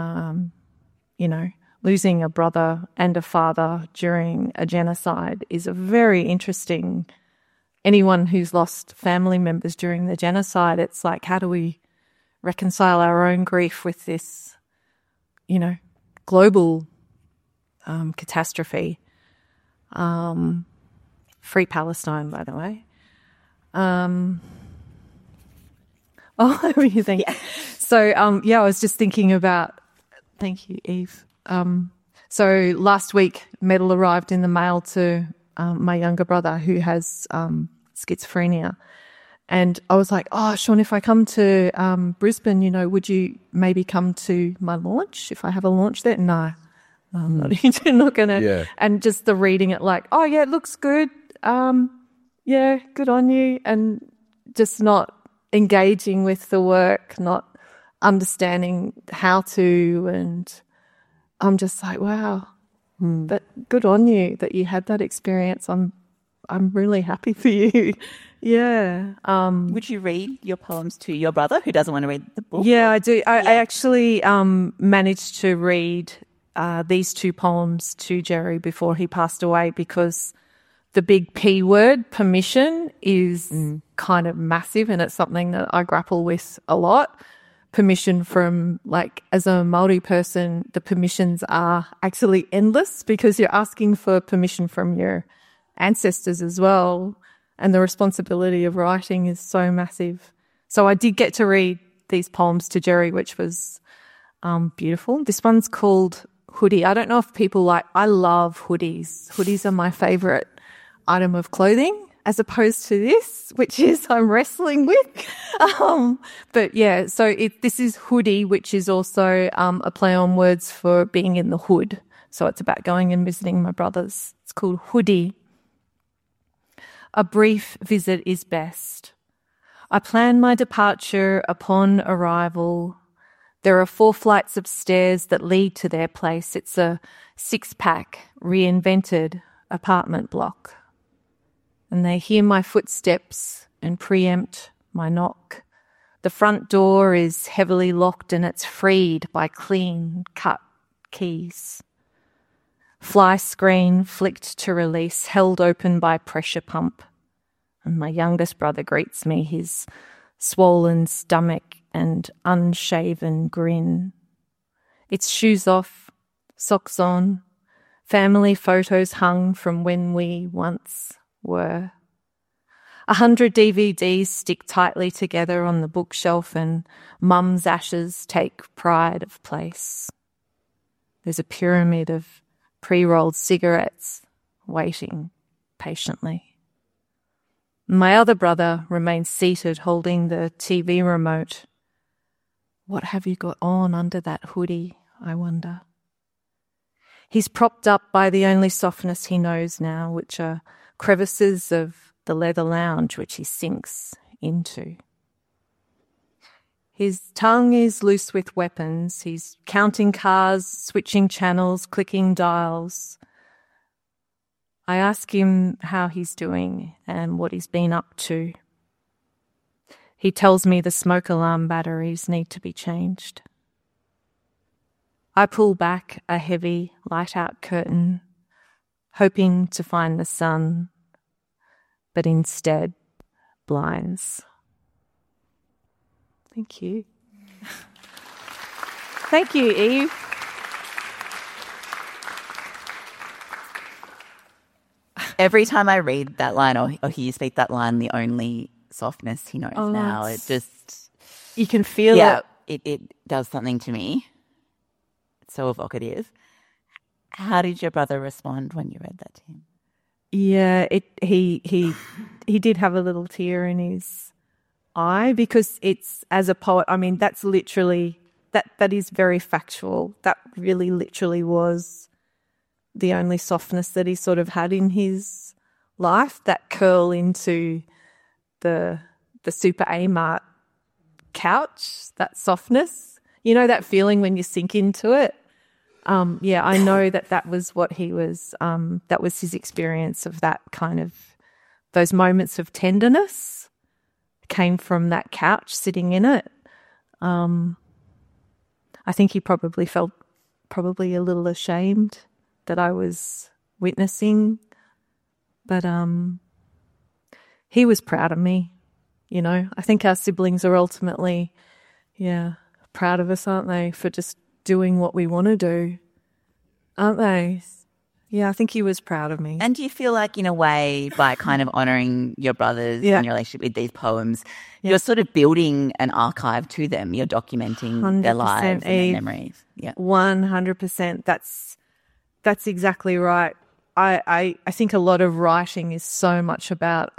losing a brother and a father during a genocide is a very interesting. Anyone who's lost family members during the genocide, it's like, how do we reconcile our own grief with this, global catastrophe? Free Palestine, by the way. What were you thinking? So, I was just thinking about. Thank you, Eve. So last week, medal arrived in the mail to my younger brother who has schizophrenia. And I was like, Sean, if I come to Brisbane, would you maybe come to my launch if I have a launch there? No, I'm not going to. Yeah. And just the reading it like, it looks good. Good on you. And just not engaging with the work, not understanding how to. And I'm just like, wow, but good on you that you had that experience. I'm really happy for you. Yeah. Would you read your poems to your brother who doesn't want to read the book? Yeah, I do. I actually managed to read these 2 poems to Jerry before he passed away because the big P word, permission, is kind of massive, and it's something that I grapple with a lot. Permission from, as a Māori person, the permissions are actually endless because you're asking for permission from your ancestors as well. And the responsibility of writing is so massive. So I did get to read these poems to Jerry, which was beautiful. This one's called Hoodie. I don't know if people I love hoodies. Hoodies are my favourite item of clothing, as opposed to this, which is I'm wrestling with. This is Hoodie, which is also a play on words for being in the hood. So it's about going and visiting my brothers. It's called Hoodie. A brief visit is best. I plan my departure upon arrival. There are 4 flights of stairs that lead to their place. It's a 6-pack, reinvented apartment block. And they hear my footsteps and preempt my knock. The front door is heavily locked and it's freed by clean cut keys. Fly screen flicked to release, held open by pressure pump. And my youngest brother greets me, his swollen stomach and unshaven grin. It's shoes off, socks on, family photos hung from when we once were. 100 DVDs stick tightly together on the bookshelf and mum's ashes take pride of place. There's a pyramid of pre-rolled cigarettes waiting patiently. My other brother remains seated holding the TV remote. What have you got on under that hoodie, I wonder? He's propped up by the only softness he knows now, which are crevices of the leather lounge which he sinks into. His tongue is loose with weapons. He's counting cars, switching channels, clicking dials. I ask him how he's doing and what he's been up to. He tells me the smoke alarm batteries need to be changed. I pull back a heavy light-out curtain, hoping to find the sun, but instead blinds. Thank you. Thank you, Eve. Every time I read that line or hear you speak that line, the only softness he knows now, it just... You can feel it. it does something to me. It's so evocative. How did your brother respond when you read that to him? Yeah, he did have a little tear in his eye, because it's, as a poet, I mean, that's literally, that is very factual. That really literally was the only softness that he sort of had in his life, that curl into the Super A-Mart couch, that softness. You know that feeling when you sink into it? Yeah, I know that was what he was, that was his experience of that kind of, those moments of tenderness came from that couch, sitting in it. I think he probably felt a little ashamed that I was witnessing, but he was proud of me, you know. I think our siblings are ultimately, proud of us, aren't they, for just doing what we want to do, aren't they? Yeah, I think he was proud of me. And do you feel like, in a way, by kind of honouring your brothers and your relationship with these poems, you're sort of building an archive to them? You're documenting their lives and their memories. Yeah, 100%. That's exactly right. I think a lot of writing is so much about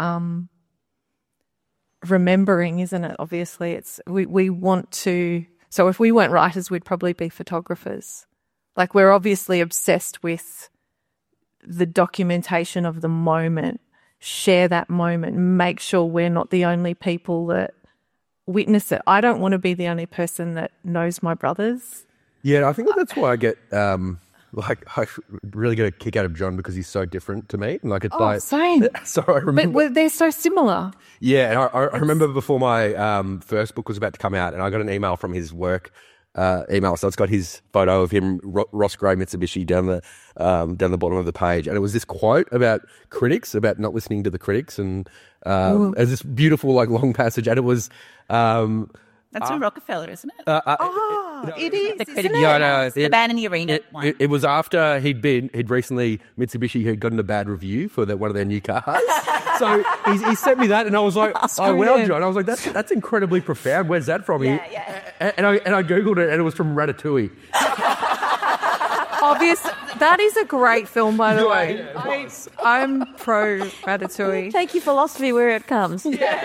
remembering, isn't it? Obviously, it's we want to. So if we weren't writers, we'd probably be photographers. Like, we're obviously obsessed with the documentation of the moment, share that moment, make sure we're not the only people that witness it. I don't want to be the only person that knows my brothers. Yeah, I think that's why I get I really get a kick out of John, because he's so different to me. Like, it's same. So I remember, but they're so similar. Yeah, and I remember before my first book was about to come out, and I got an email from his work email. So it's got his photo of him, Ross Gray Mitsubishi, down the bottom of the page, and it was this quote about critics, about not listening to the critics, and as this beautiful long passage, and it was. That's from Rockefeller, isn't it? It is. The critic, the band in the arena one. It was after he'd recently, Mitsubishi had gotten a bad review for one of their new cars. So he sent me that, and I was like, oh, well, John. I was like, that's incredibly profound. Where's that from? Yeah. And I Googled it, and it was from Ratatouille. Obviously, that is a great film, by the way. Yeah, I'm pro Ratatouille. Take your philosophy where it comes.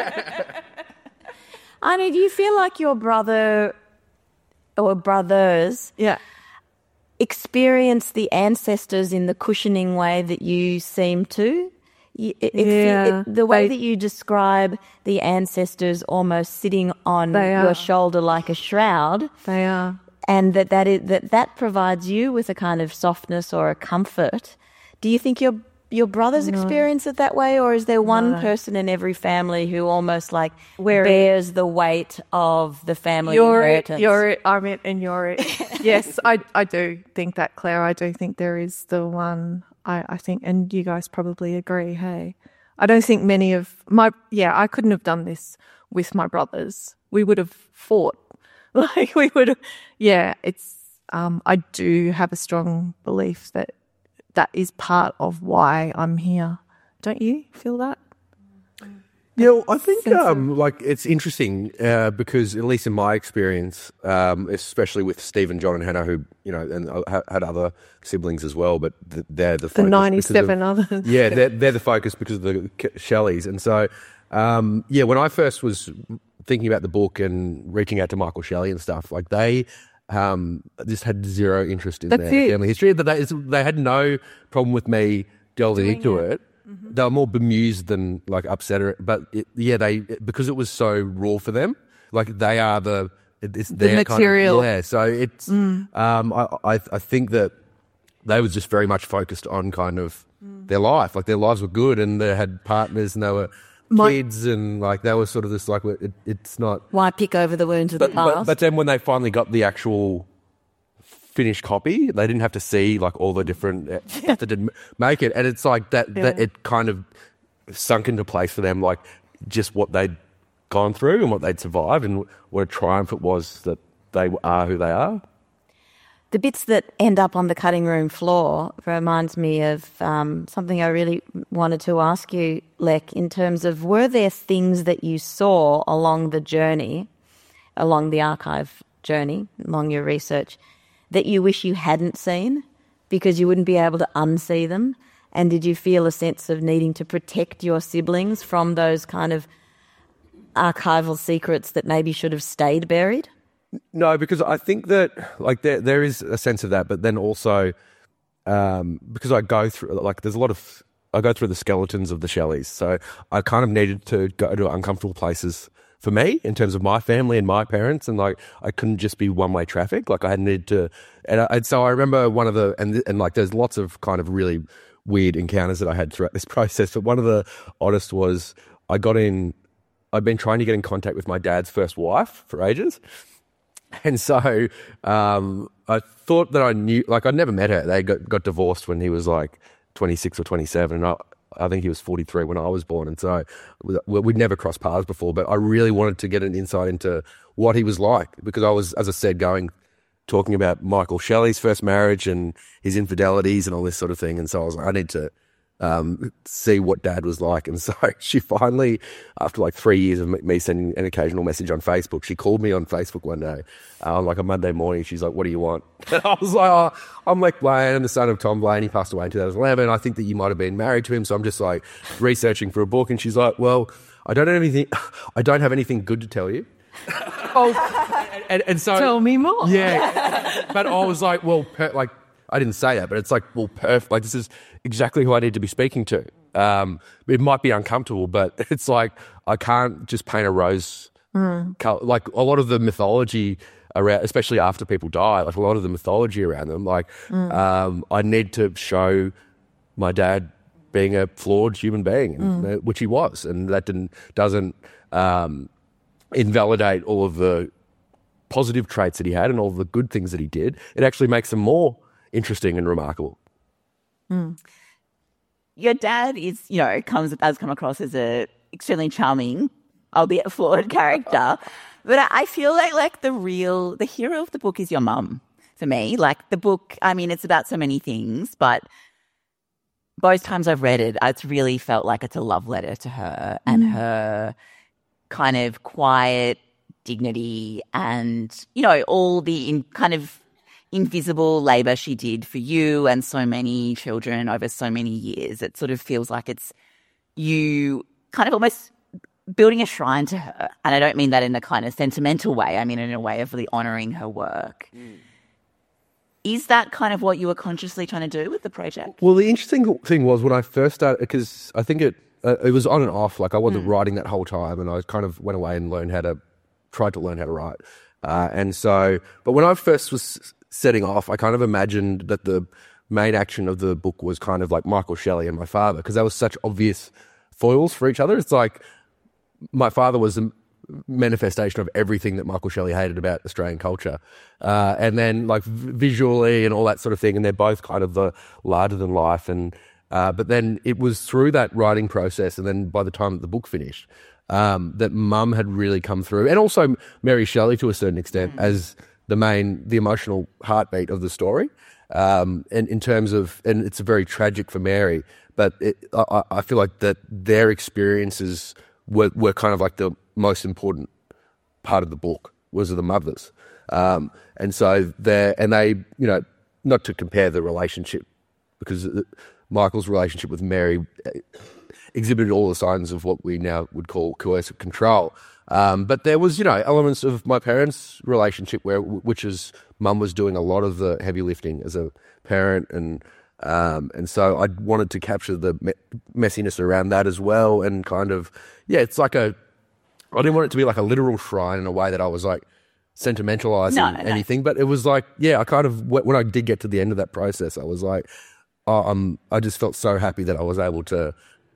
Anya, do you feel like your brother or brothers experience the ancestors in the cushioning way that you seem to? The way that you describe the ancestors almost sitting on your shoulder like a shroud. They are. And that provides you with a kind of softness or a comfort. Do you think your brothers experience it that way, or is there one person in every family who almost bears the weight of the family inheritance? You're it. Yes, I do think that, Claire. I do think there is the one. I think, and you guys probably agree. Hey, I don't think many of I couldn't have done this with my brothers. We would have fought. We would have. Yeah, it's. I do have a strong belief that is part of why I'm here. Don't you feel that? Yeah, well, I think it's interesting because, at least in my experience, especially with Steve and John and Hannah, who and had other siblings as well, but they're the focus 97 others. Yeah, they're the focus because of the Shelleys, and so when I first was thinking about the book and reaching out to Michael Shelley and stuff, they just had zero interest in their family history. They had no problem with me delving into it. Mm-hmm. They were more bemused than upset. But because it was so raw for them, they are the material. Kind of, so it's. I think that they were just very much focused on kind of their life. Their lives were good, and they had partners, and they were kids, and they were sort of this it's not. Why pick over the wounds of the past? But then when they finally got the actual finished copy, they didn't have to see all the different that didn't make it, and it's that it kind of sunk into place for them, just what they'd gone through and what they'd survived, and what a triumph it was that they are who they are. The bits that end up on the cutting room floor reminds me of something I really wanted to ask you, Lek, in terms of, were there things that you saw along the journey, along the archive journey, along your research, that you wish you hadn't seen because you wouldn't be able to unsee them? And did you feel a sense of needing to protect your siblings from those kind of archival secrets that maybe should have stayed buried? No, because I think that like there is a sense of that, but then also because I go through I go through the skeletons of the Shelleys, so I kind of needed to go to uncomfortable places for me in terms of my family and my parents, and like I couldn't just be one-way traffic. Like I had needed to, and so I remember one of the and like there's lots of kind of really weird encounters that I had throughout this process, but one of the oddest was I'd been trying to get in contact with my dad's first wife for ages. And so I thought that I knew, like I'd never met her. They got divorced when he was like 26 or 27. And I think he was 43 when I was born. And so we'd never crossed paths before, but I really wanted to get an insight into what he was like because I was, as I said, talking about Michael Shelley's first marriage and his infidelities and all this sort of thing. And so I was like, I need to see what Dad was like. And so she finally, after like 3 years of me sending an occasional message on Facebook, she called me on Facebook one day on like a Monday morning. She's like, what do you want? And I was like, oh, I'm Lech Blaine. I'm the son of Tom Blaine. He passed away in 2011. I think that you might have been married to him. So I'm just like researching for a book. And she's like, well, I don't have anything good to tell you. and so Tell me more. Yeah. But I was like, well, I didn't say that, but it's like, well, perfect. Like, this is exactly who I need to be speaking to. It might be uncomfortable, but it's like, I can't just paint a rose color. Like, a lot of the mythology around, especially after people die, like a lot of the mythology around them, like, I need to show my dad being a flawed human being, which he was. And that doesn't invalidate all of the positive traits that he had and all the good things that he did. It actually makes them more interesting and remarkable. Your dad does come across as a extremely charming, albeit flawed character. But I feel like the hero of the book is your mum for me. Like the book, I mean, it's about so many things, but both times I've read it, it's really felt like it's a love letter to her and her kind of quiet dignity and, all the kind of invisible labour she did for you and so many children over so many years. It sort of feels like it's you kind of almost building a shrine to her. And I don't mean that in a kind of sentimental way. I mean in a way of really honouring her work. Is that kind of what you were consciously trying to do with the project? Well, the interesting thing was when I first started, because I think it was on and off. Like I wasn't writing that whole time, and I kind of went away and tried to learn how to write. But when I first was setting off, I kind of imagined that the main action of the book was kind of like Michael Shelley and my father, because they were such obvious foils for each other. It's like my father was a manifestation of everything that Michael Shelley hated about Australian culture. And then like visually and all that sort of thing. And they're both kind of the larger than life. And but then it was through that writing process, and then by the time the book finished, that Mum had really come through, and also Mary Shelley to a certain extent as the emotional heartbeat of the story. And in terms of, and it's very tragic for Mary, but I feel like that their experiences were kind of like the most important part of the book was the mothers. And so they, not to compare the relationship, because Michael's relationship with Mary exhibited all the signs of what we now would call coercive control. But there was, elements of my parents' relationship which is Mum was doing a lot of the heavy lifting as a parent, and so I wanted to capture the messiness around that as well, and kind of, it's like I didn't want it to be like a literal shrine in a way that I was like sentimentalizing anything, but it was like, I kind of, when I did get to the end of that process, I was like, I just felt so happy that I was able to,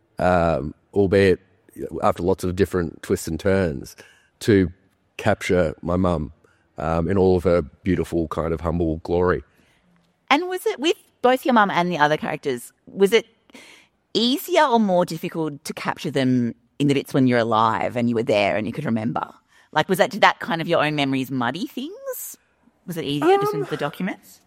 albeit after lots of different twists and turns, to capture my mum in all of her beautiful kind of humble glory. And was it with both your mum and the other characters, was it easier or more difficult to capture them in the bits when you're alive and you were there and you could remember? Like, did that kind of your own memories muddy things? Was it easier just in the documents?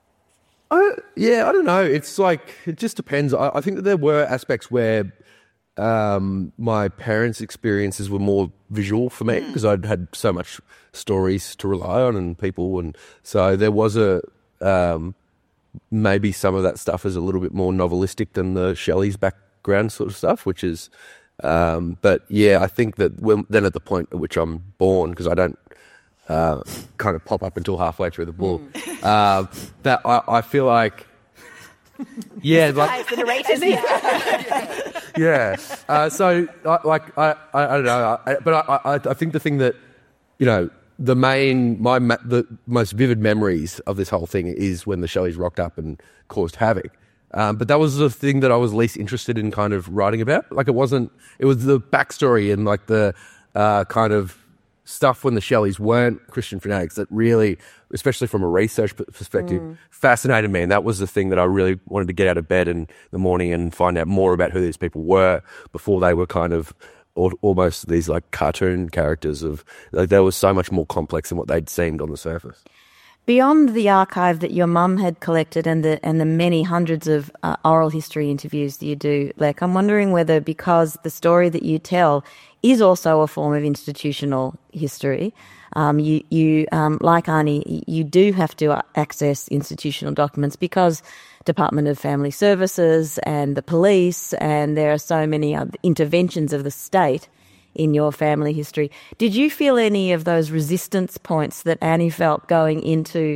I don't know. It's like, it just depends. I think that there were aspects where my parents' experiences were more visual for me because I'd had so much stories to rely on and people, and so there was maybe some of that stuff is a little bit more novelistic than the Shelley's background sort of stuff, which is, but yeah, I think that then at the point at which I'm born, because I don't kind of pop up until halfway through the book, that I feel like, yeah, like, the narrator's here. yeah. So I don't know, but I think the thing that, you know, the most vivid memories of this whole thing is when the Shelleys rocked up and caused havoc. But that was the thing that I was least interested in kind of writing about. Like it was the backstory and like the kind of stuff when the Shelleys weren't Christian fanatics that really, especially from a research perspective, fascinated me. And that was the thing that I really wanted to get out of bed in the morning and find out more about who these people were before they were kind of almost these like cartoon characters of, like, they were so much more complex than what they'd seemed on the surface. Beyond the archive that your mum had collected and the many hundreds of oral history interviews that you do, Lek, I'm wondering whether, because the story that you tell is also a form of institutional history, you like Arnie, you do have to access institutional documents because Department of Family Services and the police, and there are so many interventions of the state in your family history. Did you feel any of those resistance points that Annie felt going into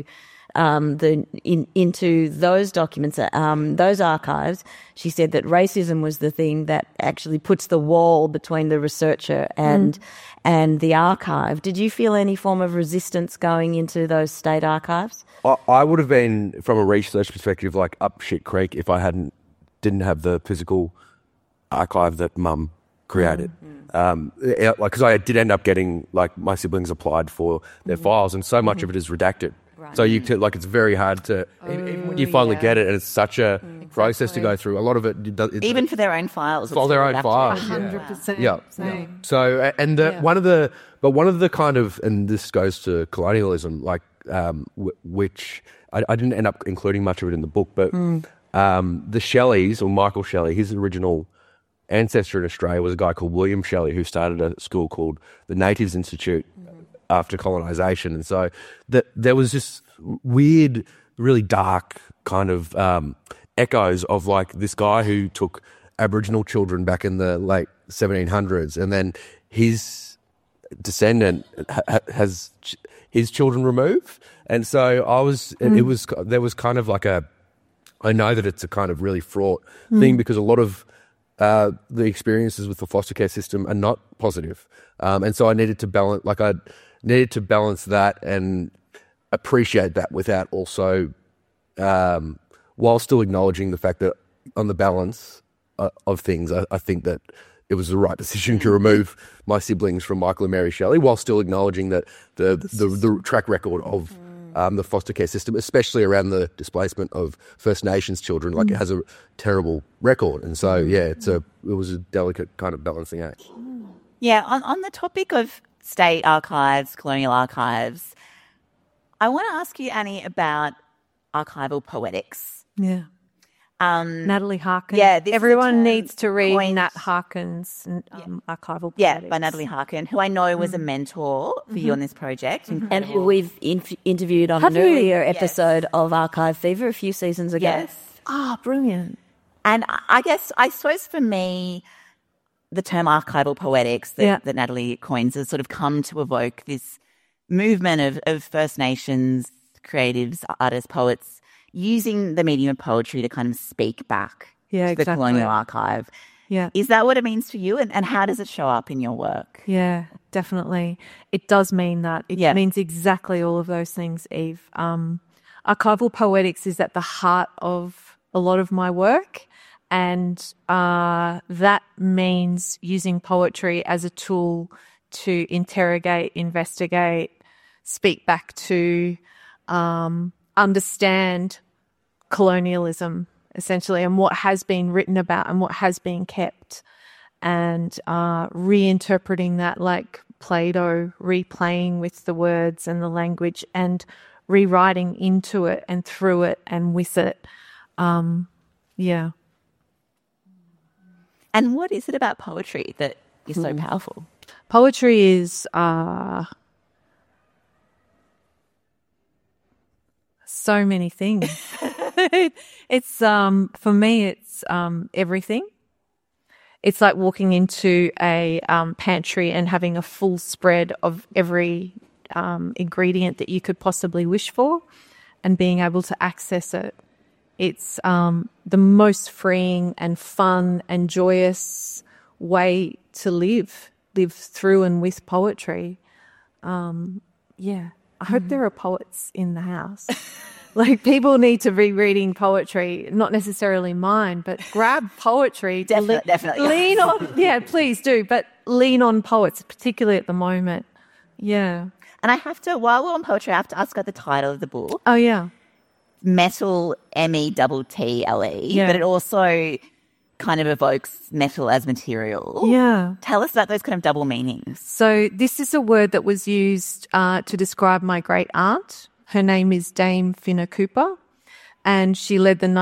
into those documents, those archives? She said that racism was the thing that actually puts the wall between the researcher and the archive. Did you feel any form of resistance going into those state archives? I would have been, from a research perspective, like up shit creek if I didn't have the physical archive that Mum created. Because I did end up getting, like, my siblings applied for their files, and so much of it is redacted. Right. So it's very hard to, even when you finally get it, and it's such a process to go through. A lot of it, even for their own files, for their own files, 100%. Yeah. So, and one of the kind of, and this goes to colonialism, like, which I didn't end up including much of it in the book, but the Shelleys, or Michael Shelley, his original ancestor in Australia was a guy called William Shelley, who started a school called the Natives Institute after colonisation. And so there was this weird, really dark kind of echoes of, like, this guy who took Aboriginal children back in the late 1700s, and then his descendant has his children removed. And so there was kind of like I know that it's a kind of really fraught thing, because a lot of the experiences with the foster care system are not positive. And so I needed to balance that and appreciate that without also, while still acknowledging the fact that on the balance of things, I think that it was the right decision to remove my siblings from Michael and Mary Shelley, while still acknowledging that the track record of the foster care system, especially around the displacement of First Nations children, like, it has a terrible record. And so, it was a delicate kind of balancing act. Yeah, on the topic of state archives, colonial archives, I want to ask you, Annie, about archival poetics. Yeah. Natalie Harkin. Yeah, everyone needs to read Nat Harkin's archival poetics. Yeah, by Natalie Harkin, who I know was a mentor for you on this project. And who we've interviewed on an earlier episode of Archive Fever a few seasons ago. Yes. Ah, brilliant. And I suppose for me, the term archival poetics that Natalie coins has sort of come to evoke this movement of First Nations creatives, artists, poets, using the medium of poetry to kind of speak back to the colonial archive. Yeah. Is that what it means for you? And how does it show up in your work? Yeah, definitely. It does mean that. It means exactly all of those things, Eve. Archival poetics is at the heart of a lot of my work. And that means using poetry as a tool to interrogate, investigate, speak back to, understand colonialism, essentially, and what has been written about and what has been kept, and reinterpreting that, like Plato, replaying with the words and the language and rewriting into it and through it and with it. And what is it about poetry that is so powerful? Poetry is so many things. It's for me, it's everything. It's like walking into a pantry and having a full spread of every ingredient that you could possibly wish for, and being able to access it. It's the most freeing and fun and joyous way to live through and with poetry. I hope there are poets in the house. Like, people need to be reading poetry, not necessarily mine, but grab poetry. Definitely. Lean on, please do, but lean on poets, particularly at the moment. Yeah. And I have to, while we're on poetry, I have to ask about the title of the book. Oh, yeah. Metal, METTLE. Yeah. But it also kind of evokes metal as material. Yeah. Tell us about those kind of double meanings. So this is a word that was used to describe my great aunt. Her name is Dame Fiona Cooper, and she led the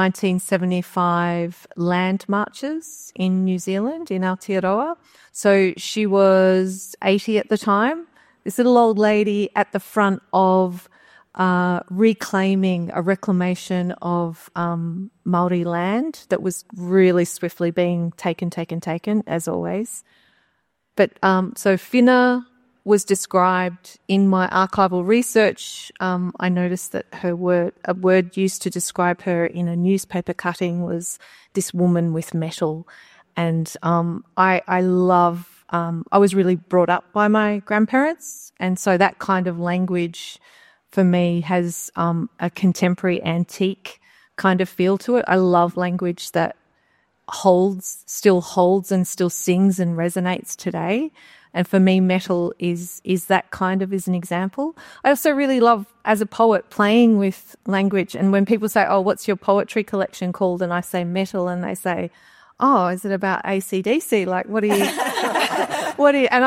1975 land marches in New Zealand, in Aotearoa. So she was 80 at the time. This little old lady at the front of reclaiming a reclamation of Māori land that was really swiftly being taken, as always. But so Fiona was described in my archival research. I noticed that a word used to describe her in a newspaper cutting was this woman with metal. And I love, I was really brought up by my grandparents. And so that kind of language for me has a contemporary antique kind of feel to it. I love language that still holds and still sings and resonates today. And for me, metal is that kind of is an example. I also really love, as a poet, playing with language. And when people say, oh, what's your poetry collection called? And I say metal, and they say, oh, is it about AC/DC? Like, what do you, and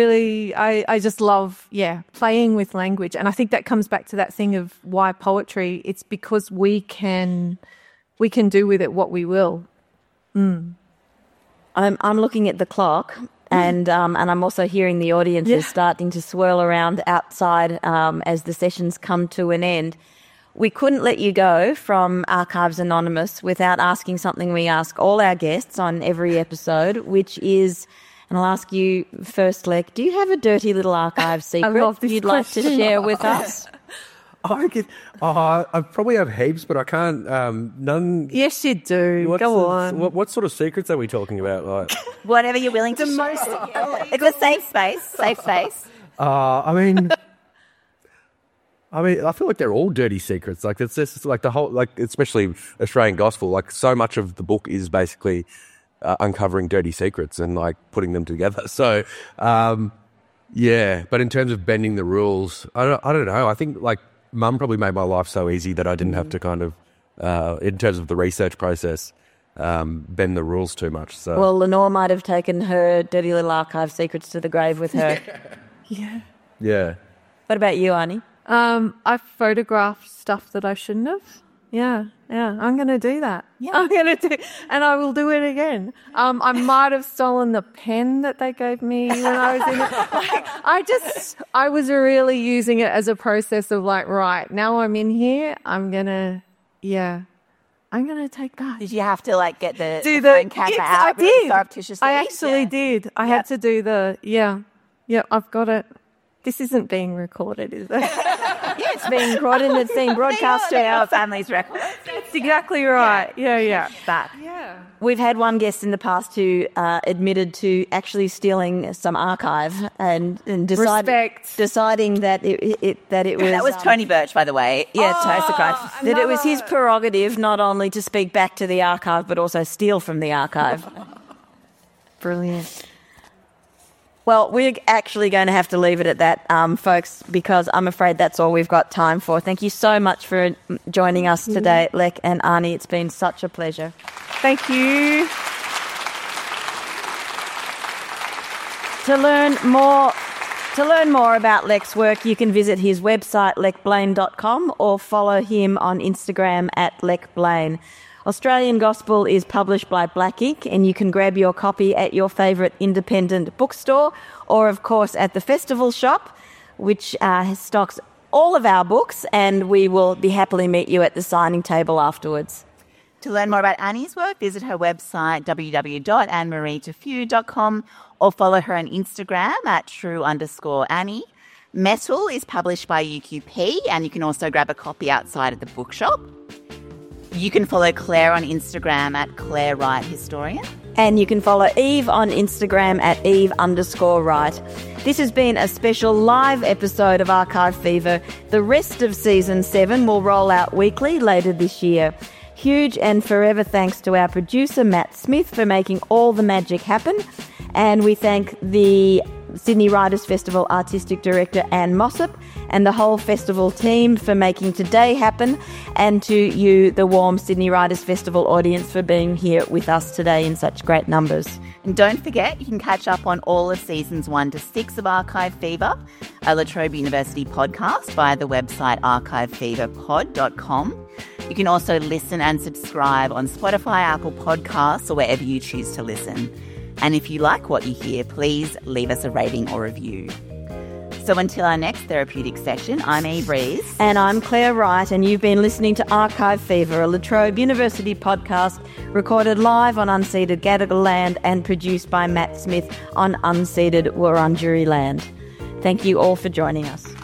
I just love, playing with language. And I think that comes back to that thing of why poetry. It's because we can do with it what we will. I'm looking at the clock. And I'm also hearing the audience is starting to swirl around outside as the sessions come to an end. We couldn't let you go from Archives Anonymous without asking something we ask all our guests on every episode, which is, and I'll ask you first, Lek, do you have a dirty little archive secret you'd like to share with us? I probably have heaps, but I can't. None. Yes, you do. Go on. What sort of secrets are we talking about? Like, whatever you're willing to share. It's a safe space. I mean, I feel like they're all dirty secrets. Like, it's just like the whole, like, especially Australian gospel. Like, so much of the book is basically uncovering dirty secrets and like putting them together. So, but in terms of bending the rules, I don't know. I think like Mum probably made my life so easy that I didn't have to kind of, in terms of the research process, bend the rules too much. So. Well, Lenore might have taken her dirty little archive secrets to the grave with her. Yeah. What about you, Arnie? I photographed stuff that I shouldn't have. Yeah. I'm going to do that. Yeah. And I will do it again. I might have stolen the pen that they gave me when I was in it. I was really using it as a process of like, right, now I'm in here, I'm going to take that. Did you have to like get the phone camera out? I did. Surreptitiously? I actually did. I had to do I've got it. This isn't being recorded, is it? Yeah, it's being recorded and it's being broadcast to our family's record. That's exactly right. Yeah. That. Yeah. We've had one guest in the past who admitted to actually stealing some archive and deciding that it was... That was Tony Birch, by the way. Yeah, that it was his prerogative not only to speak back to the archive but also steal from the archive. Brilliant. Well, we're actually going to have to leave it at that, folks, because I'm afraid that's all we've got time for. Thank you so much for joining us today, Lek and Arnie. It's been such a pleasure. Thank you. To learn more about Lek's work, you can visit his website, lekblain.com, or follow him on Instagram @lekblain. Australian Gospel is published by Black Ink, and you can grab your copy at your favourite independent bookstore or, of course, at the Festival Shop, which stocks all of our books, and we will be happily meet you at the signing table afterwards. To learn more about Annie's work, visit her website, www.annemarietafew.com, or follow her on Instagram at true_Annie. Metal is published by UQP, and you can also grab a copy outside at the bookshop. You can follow Claire on Instagram at Claire Wright Historian. And you can follow Eve on Instagram at Eve_Wright. This has been a special live episode of Archive Fever. The rest of Season 7 will roll out weekly later this year. Huge and forever thanks to our producer, Matt Smith, for making all the magic happen. And we thank the Sydney Writers' Festival Artistic Director, Anne Mossop, and the whole festival team for making today happen, and to you, the warm Sydney Writers' Festival audience, for being here with us today in such great numbers. And don't forget, you can catch up on all of Seasons 1 to 6 of Archive Fever, a La Trobe University podcast, via the website archivefeverpod.com. You can also listen and subscribe on Spotify, Apple Podcasts, or wherever you choose to listen. And if you like what you hear, please leave us a rating or review. So until our next therapeutic session, I'm Eve Rees. And I'm Claire Wright, and you've been listening to Archive Fever, a La Trobe University podcast recorded live on unceded Gadigal land and produced by Matt Smith on unceded Wurundjeri land. Thank you all for joining us.